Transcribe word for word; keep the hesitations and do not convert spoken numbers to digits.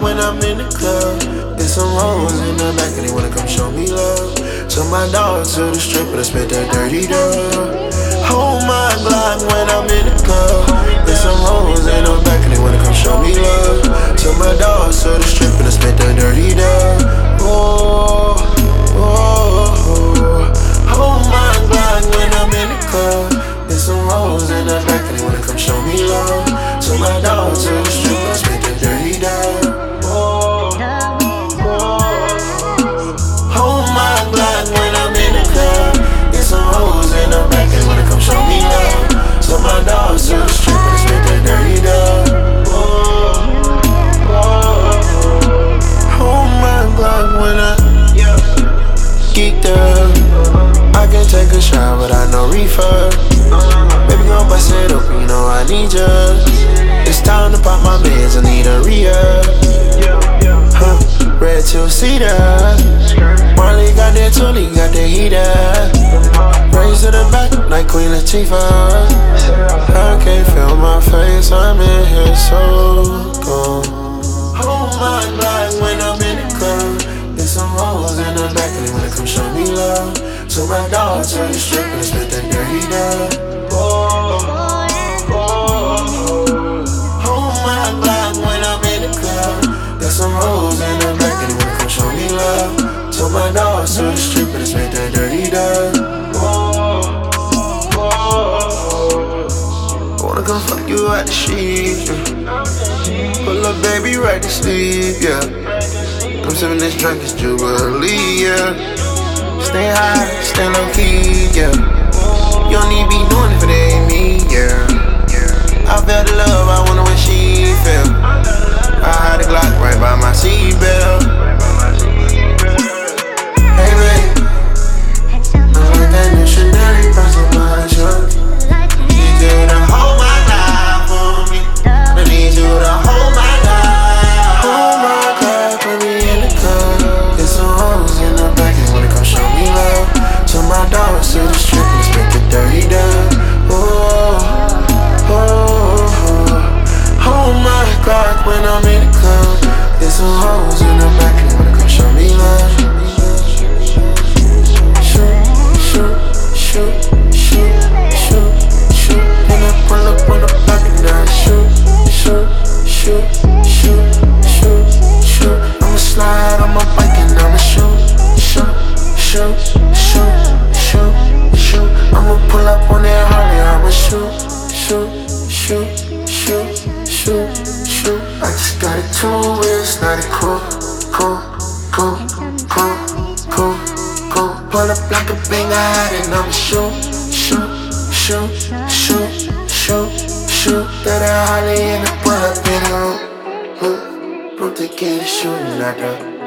when I'm in the club. There's some hoes in the back and they wanna come show me love. So my dog to the strip and I spit that dirty dub. Hold my Glock when I'm in the club. There's some hoes in the back and they wanna come show me love. So my dog to the strip and I spit that dirty dub. Oh, oh, oh. Hold my Glock when I'm in the club. There's some hoes in the back and they wanna come show me love. So my dog to the strip and I spit that dirty dub. Oh, oh. Hold my Glock when I'm in the club. There's some hoes in the back and they wanna come show me love. So my dog to the strip and I spit that dirty dub. Oh, oh. Hold my Glock when I geeked up. I can take a shot, but I know reefer. Baby, gon' bust it up, you know I need ya. It's time to pop my meds, I need a re-up. Huh, red two-seater. Marley got that Tully, got that heater. Raise to the back, like Queen Latifah. I can't feel my face, I'm in here so gone. Hold my Glock when I'm in the club. There's some hoes in the back and they wanna come show me love. So my dog to the strip and I spit that dirty dub. Oh, oh, oh. Hold my Glock when I'm in the club. There's some hoes in the back and they wanna come show me love. So my dog to the strip and I spit that dirty dub. Oh, oh, oh. I wanna come fuck you at the sheet, yeah. Pull up baby right to sleep, yeah. I'm sipping this drink, it's Jubilee, yeah. Stay high, stay low key, yeah. You don't need to be doing it if it ain't me, yeah. I felt the love, I wonder what she felt. I had a Glock right by my seatbelt. Hey babe, I'm like that missionary person my truck. Need you to hold my life for me. I need you to hold my life. Hold my Glock, put me in the club. There's some hoes in the back and wanna come show me love. So my dog to the strip and spit the dirty dub. Oh, oh, oh. Hold my Glock when I'm in the club. There's some hoes in the back and they wanna come show me love. Shoot, shoot, shoot, shoot, shoot, shoot. Then I pull up on the block and I shoot, shoot, shoot, shoot, shoot, shoot. I'ma slide on my bike and I'ma shoot, shoot, shoot, shoot, shoot, shoot. I'ma pull up on that Harley, I'ma shoot, shoot, shoot, shoot, shoot, shoot. I just got it two wheels, not a cool, cool, cool, cool, cool, cool. Pull up like a banger hat and I'ma shoot, shoot, shoot, shoot, shoot, shoot. That a Harley and I pull up in a hoop, hoop. Don't take care of shooting, I do.